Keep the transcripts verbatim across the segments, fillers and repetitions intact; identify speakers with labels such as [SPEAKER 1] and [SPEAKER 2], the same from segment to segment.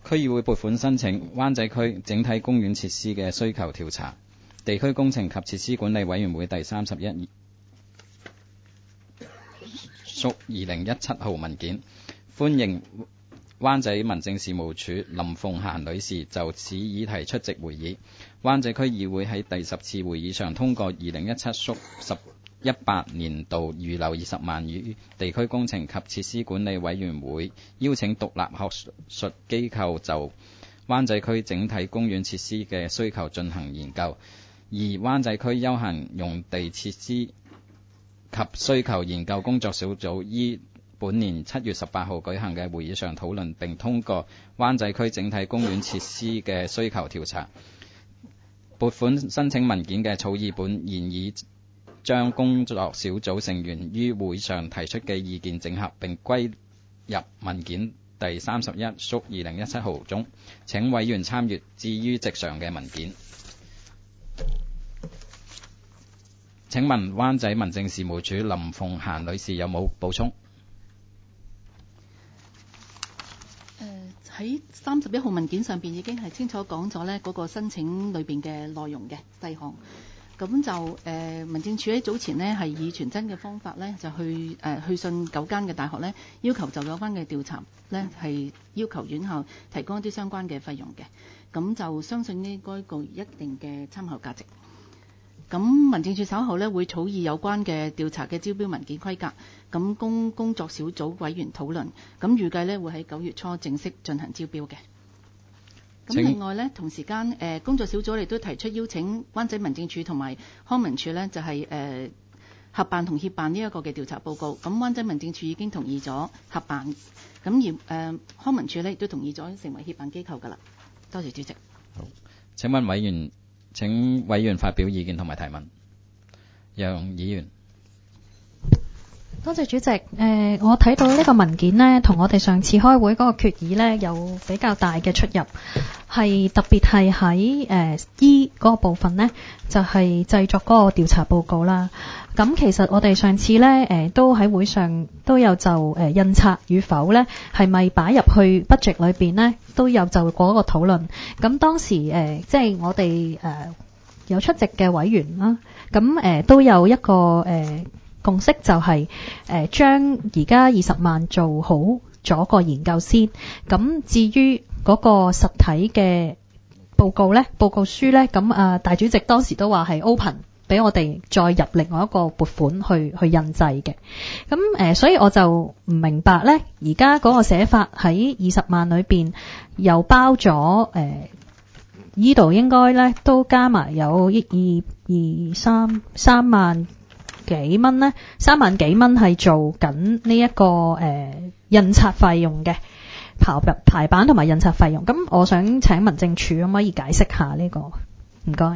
[SPEAKER 1] 區議會撥款申請灣仔區整體公園設施嘅需求調查，地區工程及設施管理委員會第三十一屬二零一七號文件，歡迎灣仔民政事務處林鳳嫻女士就此議題出席會議。灣仔區議會喺第十次會議上通過二零一七屬十一八年度預留二十萬予地區工程及設施管理委員會，邀請獨立學術機構就灣仔區整體公園設施嘅需求進行研究。而灣仔區休閒用地設施及需求研究工作小組於本年七月十八號舉行嘅會議上討論並通過灣仔區整體公園設施嘅需求調查撥款申請文件嘅草擬本，現已將工作小組成員於會上提出嘅意見整合並歸入文件第三十一屬二零一七號中，請委員參閱置於席上嘅文件。請問灣仔民政事務處林鳳嫻女士有冇補充？
[SPEAKER 2] 喺三十一號文件上邊已經係清楚講咗呢嗰個申請裏邊嘅內容嘅細項。咁就誒、呃、民政處喺早前呢係以傳真嘅方法呢就去誒、呃、去信九間嘅大學呢，要求就有關嘅調查呢係要求院校提供一啲相關嘅費用嘅。咁就相信呢該具一定嘅參考價值。咁民政處稍後呢會草擬有關嘅調查嘅招標文件規格，咁供工作小組委員討論。咁預計呢會喺九月初正式進行招標嘅。咁另外呢，同時間誒、呃、工作小組亦都提出邀請灣仔民政處同埋康文署呢，就係、是、誒、呃、合辦同協辦呢一個嘅調查報告。咁灣仔民政處已經同意咗合辦，咁而誒、呃、康文署呢亦都同意咗成為協辦機構㗎啦。多謝主席。
[SPEAKER 1] 好，請問委員，請委員發表意見同埋提問。楊議員。
[SPEAKER 3] 多謝主席。誒、呃，我睇到呢個文件呢，同我哋上次開會嗰個決議呢，有比較大嘅出入，係特別係喺誒 E 嗰個部分呢，就係、是、製作嗰個調查報告啦。咁其實我哋上次呢，誒、呃、都喺會上都有就誒、呃、印刷與否呢，係咪擺入去 budget 裏邊呢，都有就過一個討論。咁當時誒、呃、即係我哋誒、呃、有出席嘅委員啦，咁誒、呃、都有一個誒。呃共識就係誒將而家二十萬做好咗個研究先，咁至於嗰個實體嘅報告呢，報告書呢，咁啊大主席當時都話係 open 俾我哋再入另外一個撥款去去印製嘅。咁誒、呃，所以我就唔明白呢，而家嗰個寫法喺二十萬裏邊又包咗誒呢度應該呢都加埋有一二二三三萬幾蚊呢？三萬幾蚊係做緊呢一個誒、呃、印刷費用嘅排排版同埋印刷費用。咁我想請民政處可唔可以解釋下呢、這個？唔該。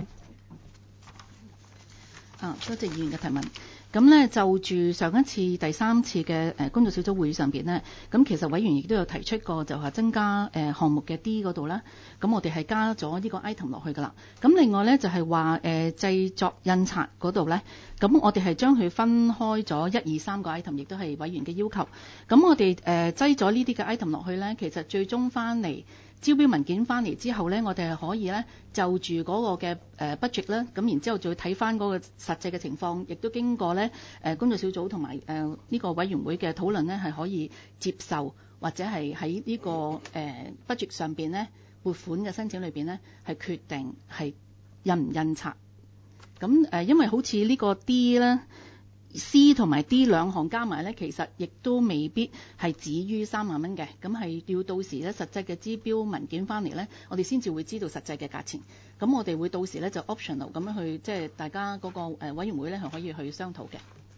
[SPEAKER 2] 啊，多謝議員嘅提問。咁呢就住上一次第三次嘅誒工作小組會議上邊呢，咁其實委員亦都有提出過，就係增加誒項目嘅 D 嗰度啦。咁我哋係加咗呢個 item 落去噶啦。咁另外呢，就係話誒製作印刷嗰度呢，咁我哋係將佢分開咗一二三個 item，亦都係委員嘅要求。咁我哋誒擠咗呢啲嘅 item 落去呢，其實最終翻嚟招標文件翻嚟之後呢，我哋係可以呢就住嗰個嘅誒 budget 啦，咁然之後再睇翻嗰個實際嘅情況，亦都經過呢誒工作小組同埋誒呢個委員會嘅討論呢，係可以接受或者係喺呢個誒 budget 上邊呢撥款嘅申請裏邊呢，係決定係印唔印刷。咁誒因為好似呢個 D 呢 C 同埋 D 兩項加埋呢，其實亦都未必係止於三萬蚊嘅，咁係要到時呢實際嘅招標文件翻嚟呢，我哋先至會知道實際嘅價錢。咁我哋會到時呢就 optional 咁樣去，即係大家嗰個誒委員會呢係可以去商討嘅。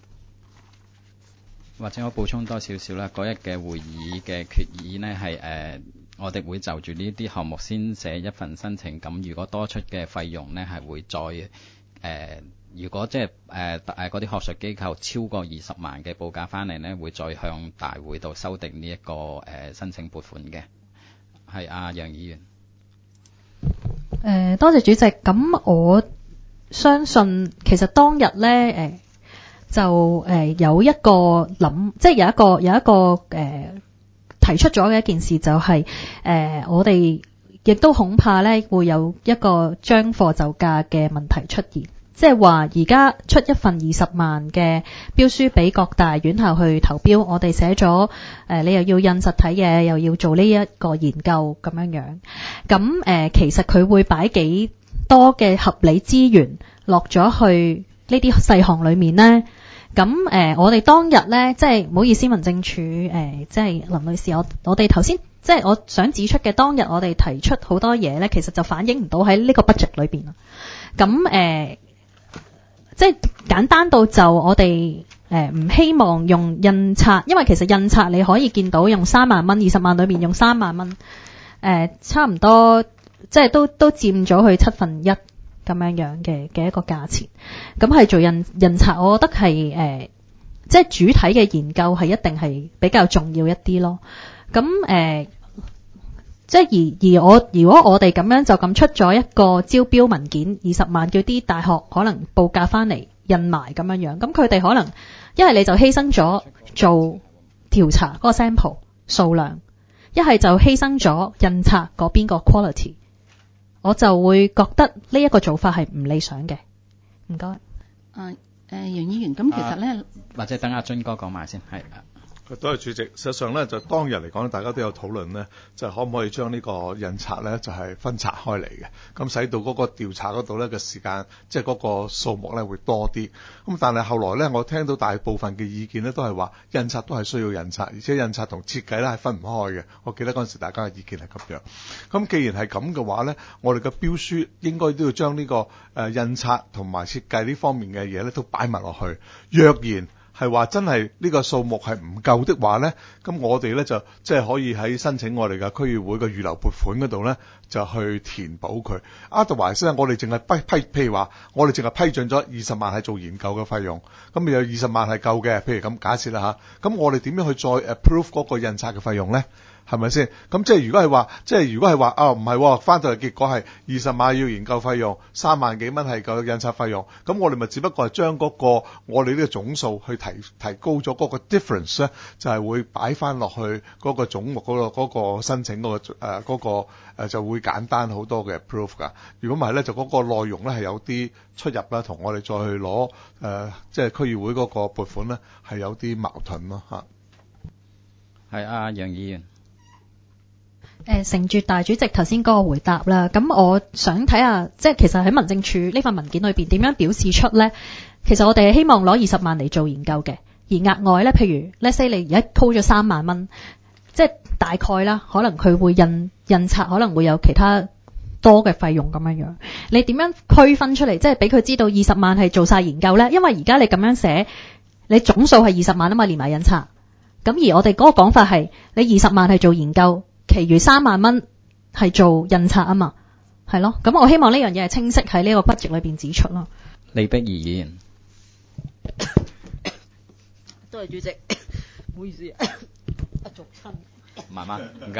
[SPEAKER 1] 或者我補充多少少啦，嗰日嘅會議嘅決議呢係誒，我哋會就住呢啲項目先寫一份申請，咁如果多出嘅費用呢係會再誒。呃如果即係誒誒嗰啲學術機構超過二十萬嘅報價翻嚟呢，會再向大會度修訂呢一個誒、呃、申請撥款嘅。係阿楊議員。
[SPEAKER 3] 誒、呃，多謝主席。咁我相信其實當日呢，誒、呃、就誒、呃、有一個諗，即係有一個有一個誒、呃、提提出咗嘅一件事就係、是、誒、呃、我哋亦都恐怕咧會有一個將貨就價嘅問題出現。即係話而家出一份二十萬嘅標書俾各大院校去投標，我哋寫咗誒你又要印實體嘢，又要做呢一個研究咁樣樣。咁誒、呃、其實佢會擺幾多嘅合理資源落咗去呢啲細項裏面呢？咁誒、呃、我哋當日呢，即係唔好意思，民政處誒、呃、即係林女士，我我哋頭先即係我想指出嘅，當日我哋提出好多嘢呢，其實就反映唔到喺呢個 budget 裏邊。咁誒。呃即係簡單到就我哋誒唔希望用印刷，因為其實印刷你可以見到用三萬蚊，二十萬裏面用三萬蚊，誒、呃、差唔多即係都都佔咗佢七分一咁樣樣嘅嘅一個價錢。咁係做印印刷，我覺得係誒、呃、即係主體嘅研究係一定係比較重要一啲咯。咁誒、呃、即係而而我如果我哋咁樣就咁出咗一個招標文件二十萬，叫啲大學可能報價翻嚟印埋咁樣樣，咁佢哋可能一係你就犧牲咗做調查嗰個 sample 數量，一係就犧牲咗印刷嗰邊個 quality， 我就會覺得呢一個做法係唔理想嘅。唔該。
[SPEAKER 2] 啊誒楊議員，咁其實咧、啊，
[SPEAKER 1] 或者等阿津哥講埋先，係。
[SPEAKER 4] 多謝主席。實際上咧，就當日嚟講，大家都有討論咧，就可唔可以將呢個印刷咧，就係、是、分拆開嚟嘅，咁使到嗰個調查嗰度咧嘅時間，即係嗰個數目咧會多啲。咁但係後來咧，我聽到大部分嘅意見咧都係話，印刷都係需要印刷，而且印刷同設計咧係分唔開嘅。我記得嗰陣時大家嘅意見係咁樣。咁既然係咁嘅話咧，我哋嘅標書應該都要將呢、這個誒、呃、印刷同埋設計呢方面嘅嘢咧都擺埋落去。若然係話真係呢個數目係唔夠的話呢，咁我哋呢就即係可以喺申請我哋嘅區議會嘅預留撥款嗰度呢，就去填補佢。Otherwise呢，我哋淨係批批，譬如話我哋淨係批准咗二十萬係做研究嘅費用，咁有二十萬係夠嘅。譬如咁假設啦嚇，咁我哋點樣去再 approve 嗰個印刷嘅費用呢？係咪先？咁即係如果係話，即係如果係話啊，唔係翻到嚟結果係二十萬要研究費用，三萬幾蚊係個印刷費用，咁我哋咪只不過係將嗰個我哋呢個總數去提提高咗嗰個 difference 咧，就係會擺翻落去嗰個總目嗰個嗰個申請嗰個誒嗰個誒就會簡單好多嘅 approve 㗎。如果唔係咧，就嗰個內容咧係有啲出入啦，同我哋再去攞誒即係區議會嗰個撥款咧係有啲矛盾咯嚇。
[SPEAKER 1] 係啊，楊議員。
[SPEAKER 3] 誒承住大主席頭先嗰個回答啦，咁我想睇下，即係其實喺民政處呢份文件裏邊點樣表示出呢？其實我哋係希望攞二十萬嚟做研究嘅，而額外呢，譬如 let's say 你而家鋪咗三萬蚊，即係大概啦，可能佢會印印刷，可能會有其他多嘅費用咁樣樣。你點樣區分出嚟？即係俾佢知道二十萬係做晒研究呢？因為而家你咁樣寫，你總數係二十萬啊嘛，連埋印刷。咁而我哋嗰個講法係，你二十萬係做研究。其餘三萬蚊係做印刷啊嘛，係咯，咁我希望呢樣嘢係清晰喺呢個 budget 裏邊指出咯。
[SPEAKER 1] 李碧儀議員，
[SPEAKER 5] 多謝主席，唔好意思，啊逐親，
[SPEAKER 1] 慢慢唔急。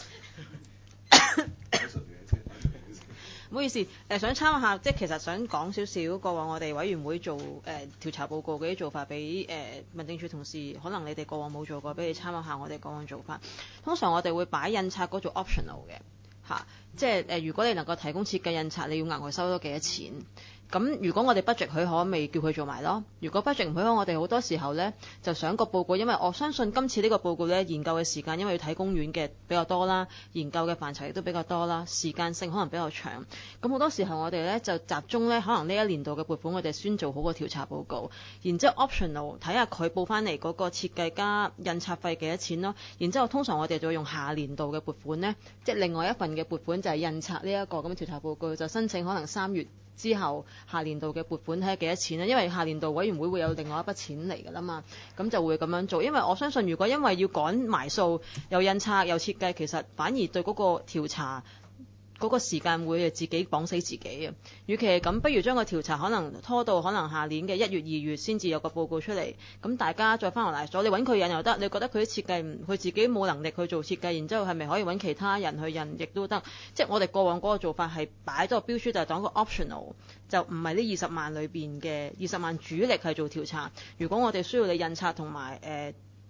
[SPEAKER 5] 唔好意思，誒、呃、想參考下，即係其實想講少少過往我哋委員會做誒、呃、調查報告嗰啲做法，俾誒、呃、民政處同事，可能你哋過往冇做過，俾你參考下我哋過往做法。通常我哋會擺印刷嗰做 optional 嘅嚇，即係誒、呃、如果你能夠提供設計印刷，你要額外收多幾多錢？咁如果我哋 budget 許可，咪叫佢做埋咯。如果 budget 唔許可，我哋好多時候呢就想個報告，因為我相信今次呢個報告呢研究嘅時間，因為要睇公園嘅比較多啦，研究嘅範疇亦都比較多啦，時間性可能比較長。咁好多時候我哋呢就集中呢，可能呢一年度嘅撥款，我哋先做好個調查報告，然之後 optional 睇下佢報翻嚟嗰個設計加印刷費幾多錢咯。然之後通常我哋就會用下年度嘅撥款呢，即係另外一份嘅撥款就係印刷呢一個咁嘅調查報告，就申請可能三月之後下年度嘅撥款睇下幾多錢咧，因為下年度委員會會有另外一筆錢嚟㗎啦嘛，咁就會咁樣做。因為我相信如果因為要趕埋數，又印刷又設計，其實反而對嗰個調查嗰個時間會自己綁死自己啊！與其係咁，不如將個調查可能拖到可能下年嘅一月二月先至有個報告出嚟，咁大家再翻落嚟咗，你揾佢印又得，你覺得佢啲設計唔，佢自己冇能力去做設計，然之後係咪可以揾其他人去印，亦都得。即係我哋過往嗰個做法係擺咗個標書，就係當個 optional，就唔係呢二十萬裏邊嘅二十萬主力係做調查。如果我哋需要你印刷同埋誒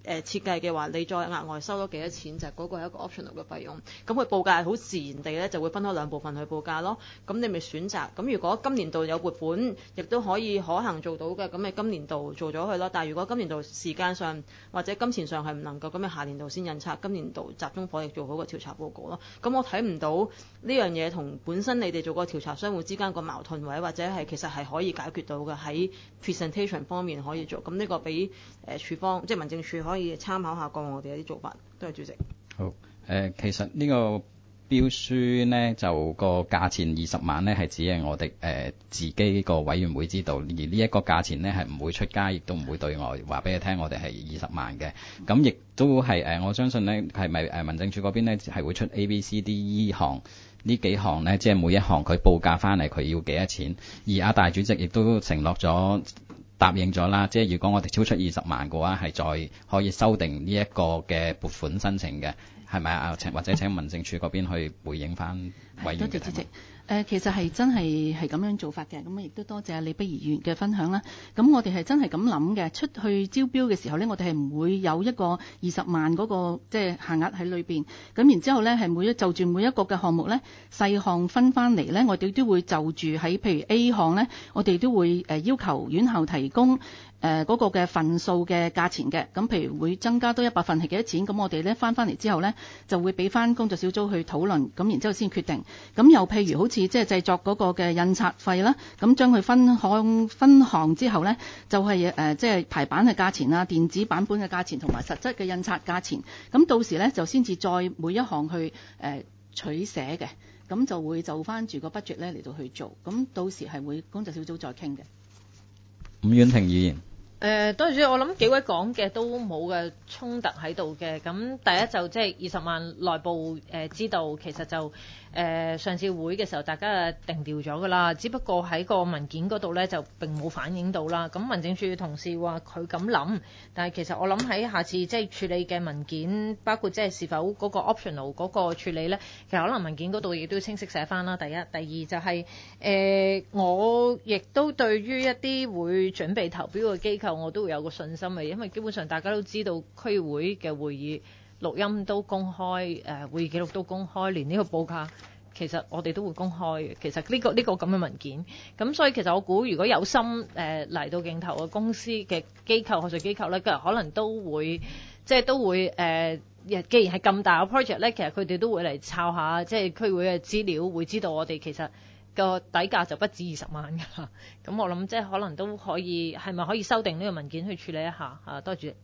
[SPEAKER 5] 誒設計嘅話，你再額外收咗幾多錢，就係、是、嗰個係一個 optional 嘅費用。咁佢報價好自然地咧就會分開兩部分去報價咯。咁你咪選擇。咁如果今年度有撥款，亦都可以可行做到嘅，咁咪今年度做咗佢咯。但係如果今年度時間上或者金錢上係唔能夠，咁咪下年度先印刷，今年度集中火力做好個調查報告咯。咁我睇唔到呢樣嘢同本身你哋做個調查商會之間個矛盾位，或者係其實係可以解決到嘅，喺 presentation 方面可以做。咁呢個俾誒處方即係民政處可以參考下過我哋一啲做法。多謝主席。
[SPEAKER 1] 好誒、呃，其實呢個標書呢，就個價錢二十萬呢，係只係我哋誒、呃、自己個委員會知道，而呢一個價錢呢，係唔會出街，亦都唔會對外話俾你聽，我哋係二十萬嘅。咁亦都係誒、呃，我相信呢，係咪誒民政處嗰邊呢，係會出 A、B、C、D、E 項呢幾項呢？即係每一項佢報價翻嚟佢要幾多錢，而阿大主席亦都承諾咗。答應咗啦，即係如果我哋超出二十萬嘅話，係再可以修訂呢一個嘅撥款申請嘅，係咪啊？請或者請民政處嗰邊去回應翻委員嘅。多謝主席。
[SPEAKER 2] 誒、呃、其實係真係係咁樣做法嘅，咁亦都多謝李碧儀議員嘅分享啦。咁我哋係真係咁諗嘅，出去招標嘅時候呢，我哋係唔會有一個二十萬嗰個即係限額喺裏邊。咁然之後呢，係每一就住每一個嘅項目呢，細項分翻嚟呢，我哋都會就住喺譬如 A 項呢，我哋都會誒要求院校提供。誒嗰、呃那個嘅份數嘅價錢嘅，咁譬如會增加多一百份係幾多錢？咁我哋咧翻翻嚟之後呢，就會俾翻工作小組去討論，咁然之後先決定。咁又譬如好似即係製作嗰個嘅印刷費啦，咁將佢分項分項之後呢，就係誒即係排版嘅價錢啊、電子版本嘅價錢同埋實質嘅印刷價錢。咁到時呢，就先至再每一項去誒、呃、取捨嘅，咁就會就翻住個 budget 咧嚟到去做。咁到時係會工作小組再傾嘅。
[SPEAKER 1] 伍婉婷議員。
[SPEAKER 6] 誒，多謝主席，我諗幾位講嘅都冇嘅衝突喺度嘅。咁第一就即係二十萬內部誒、呃、知道，其實就誒、呃、上次會嘅時候大家定調咗㗎啦。只不過喺個文件嗰度咧就並冇反映到啦。咁民政處嘅同事話佢咁諗，但係其實我諗喺下次即係處理嘅文件，包括即係是否嗰個 optional 嗰個處理咧，其實可能文件嗰度亦都清晰寫翻啦。第一，第二就係、是、誒、呃、我亦都對於一啲會準備投標嘅機構，我都會有個信心嘅，因為基本上大家都知道區會嘅會議錄音都公開，誒、呃、會議記錄都公開，連呢個報價其實我哋都會公開嘅。其實呢、這個呢、這個咁嘅文件，咁所以其實我估如果有心誒嚟、呃、到競投嘅公司嘅機構、學術機構咧，可能都會即係都會誒、呃，既然係咁大嘅 project 咧，其實佢哋都會嚟抄下即係區會嘅資料，會知道我哋其實個底價就不止二十萬㗎啦，咁我諗即係可能都可以，係咪可以修訂呢個文件去處理一下啊？多謝主席。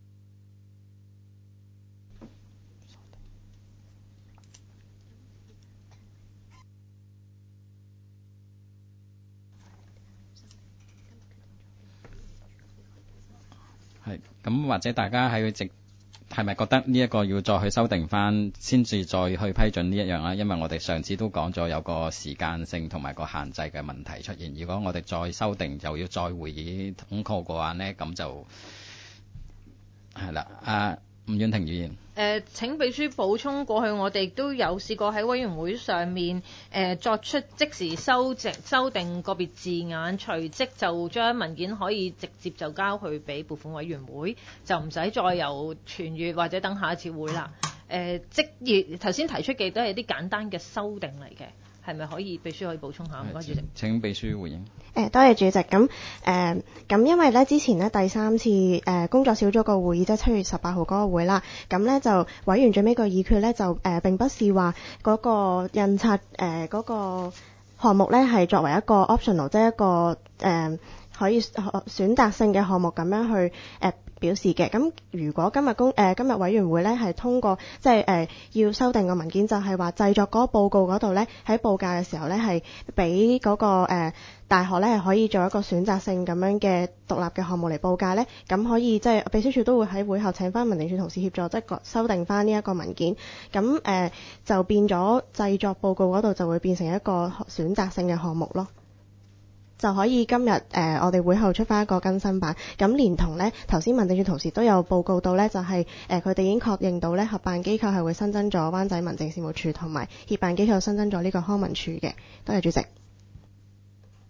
[SPEAKER 1] 係咁，或者大家喺直。係咪覺得呢一個要再去修訂翻，先至再去批准呢一樣啦？因為我哋上次都講咗有個時間性同埋個限制嘅問題出現。如果我哋再修訂，又要再會議通過嘅話呢，咁就係啦。啊，伍婉婷議員。
[SPEAKER 6] 誒、呃、請秘書補充，過去我哋都有試過喺委員會上面誒、呃、作出即時修正修訂個別字眼，隨即就將文件可以直接就交去俾撥款委員會，就唔使再由傳閱或者等下一次會啦。誒、呃、即係頭先提出嘅都係啲簡單嘅修訂嚟嘅，係咪可以秘書可以補充下？唔該，主席。
[SPEAKER 1] 請秘書回應。
[SPEAKER 7] 誒，多謝主席。咁誒，咁因為咧之前咧第三次誒、呃、工作小組個會議，即係七月十八號嗰個會啦。咁咧就委員最尾個議決咧就誒、呃、並不是話嗰個印刷誒嗰、呃那個項目咧係作為一個 optional，即係一個誒、呃、可以選擇性嘅項目咁樣去誒。呃表示嘅。咁如果今日公誒、呃、今日委員會咧係通過即係誒、呃、要修訂個文件，就係話製作嗰個報告嗰度咧喺報價嘅時候咧係俾嗰個、呃、大學咧係可以做一個選擇性咁樣嘅獨立嘅項目嚟報價咧，咁可以即係秘書處都會喺會後請翻民政處同事協助，即係修訂翻呢一個文件，咁誒、呃、就變咗製作報告嗰度就會變成一個選擇性嘅項目咯。就可以今日誒、呃、我哋會後出翻一個更新版，咁連同咧頭先民政處同事都有報告到咧，就係誒佢哋已經確認到咧合辦機構係會新增咗灣仔民政事務處同埋協辦機構新增咗呢個康文署嘅。多謝主席。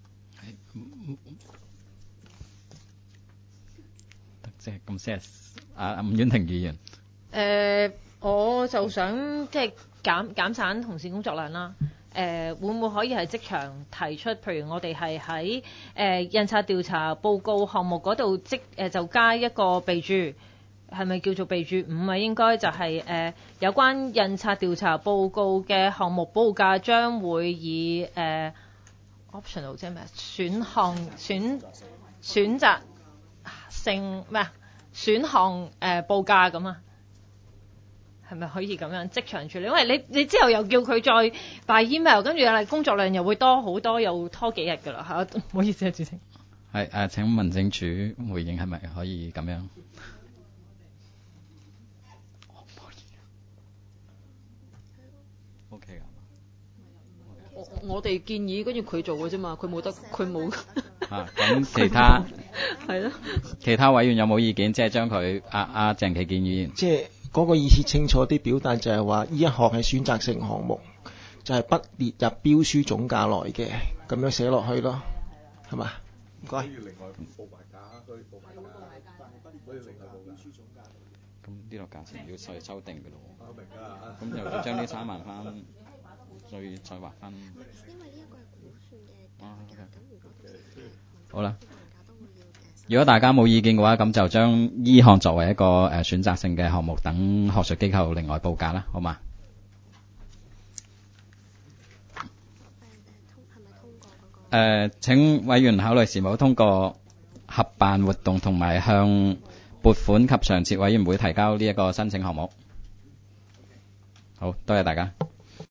[SPEAKER 1] 即係咁 serious 啊，吳婉婷議員。
[SPEAKER 6] 誒、呃，我就想即係減減省同事工作量啦。誒、呃，會唔會可以係即場提出？譬如我哋係喺誒印刷調查報告項目嗰度即誒、呃、就加一個備註，係咪叫做備註五啊？應該就係、是、誒、呃、有關印刷調查報告嘅項目報價將會以誒、呃、optional 即係咩選項選選擇性咩啊？選項誒、呃、報價咁啊？係咪可以咁樣即場處理？因為你你之後又叫佢再擺 email， 跟住又工作量又會多好多，又拖幾日㗎啦嚇。唔好意思啊，主席。
[SPEAKER 1] 係誒、啊，請民政處回應係咪可以咁樣？O K 㗎。
[SPEAKER 5] 我我哋建議跟住佢做嘅啫嘛，佢冇得佢冇。
[SPEAKER 1] 啊，咁其他
[SPEAKER 5] 係咯。
[SPEAKER 1] 其他委員有冇意見？即係將佢阿阿鄭其健議員。
[SPEAKER 8] 即係。嗰個意思清楚啲表達就係話，呢一項係選擇性項目，就係、是、不列入標書總價內嘅，咁樣寫落去咯，係嘛？唔該。另外報埋價，可以報埋價，可以另外報標書總價。
[SPEAKER 1] 咁呢個價錢要再修訂嘅咯。我明㗎。咁又要將呢三萬翻，再再劃分。因為呢一個係估算嘅價格，咁如果到時好啦。如果大家冇意見嘅話，咁就將依項作為一個誒、呃、選擇性嘅項目，等學術機構另外報價啦，好嘛？誒、呃，請委員考慮是否通過合辦活動同埋向撥款及常設委員會提交呢一個申請項目。好，多謝大家。